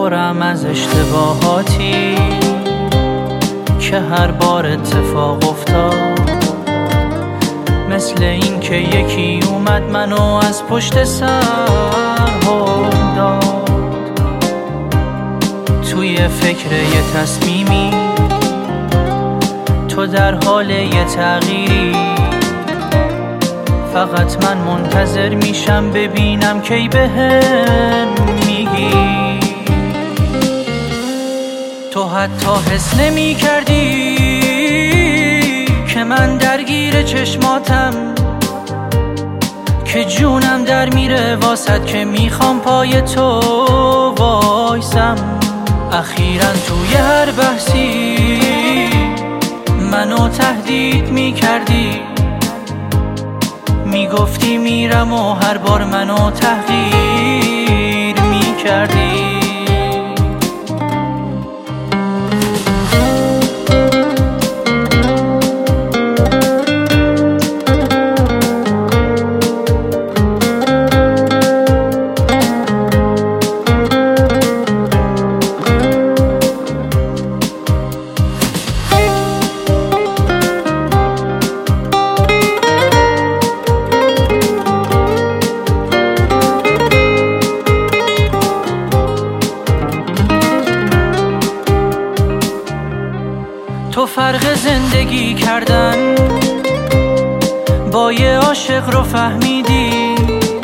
پرم از اشتباهاتی که هر بار اتفاق افتاد، مثل این که یکی اومد منو از پشت سر هل داد. توی فکر یه تصمیمی، تو در حال یه تغییری، فقط من منتظر میشم ببینم کی بهم میگی. تو حتی حس نمی کردی که من درگیر چشماتم، که جونم در میره واسد که میخوام پای تو وایسم. اخیراً توی هر بحثی منو تهدید میکردی، میگفتی میرم و هر بار منو تحقیر میکردی. تو فرق زندگی کردن با یه عاشق رو فهمیدی،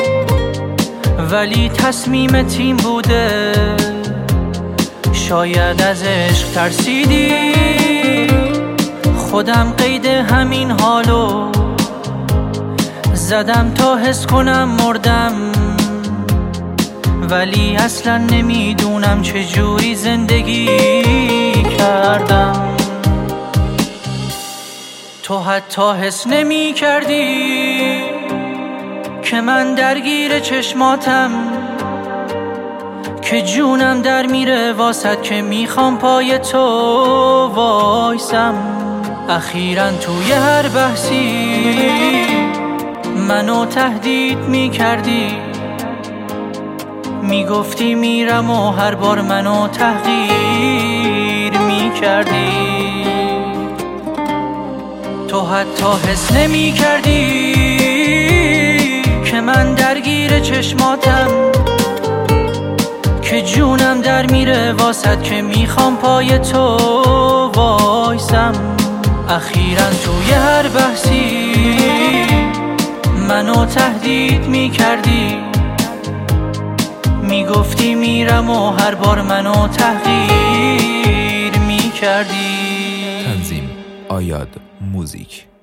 ولی تصمیم تیم بوده، شاید از عشق ترسیدی. خودم قید همین حالو زدم تا حس کنم مردم، ولی اصلا نمیدونم چجوری زندگی کردم. تو حتی حس نمی کردی که من درگیر چشماتم، که جونم در میره واسد که میخوام پای تو وایسم. اخیراً توی هر بحثی منو تهدید میکردی، میگفتی میرم و هر بار منو تحقیر میکردی. تو حتی حس نمی کردی که من درگیر چشماتم، که جونم در میره واسد که میخوام پای تو وایسم. اخیراً توی هر بحثی منو تهدید میکردی، میگفتی میرم و هر بار منو تحقیر میکردی. تنظیم آیاد موزیک.